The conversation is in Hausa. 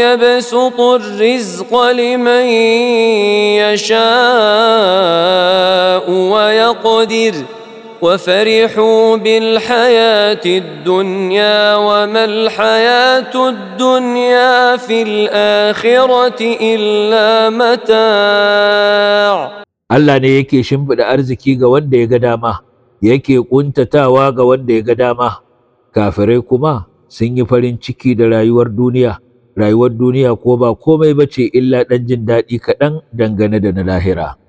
يبسط الرزق لمن يشاء ويقدر وفرحوا بالحياة الدنيا وما الحياة الدنيا في الآخرة إلا متاع. Allah ne yake shimfiɗa arziki ga wanda ya ga dama, yake ƙuntatawa ga wanda ya ga dama. Kafirai kuma sun yi farin ciki da rayuwar duniya ko ba komai bace illa ɗan jin daɗi kaɗan dangane da na lahira.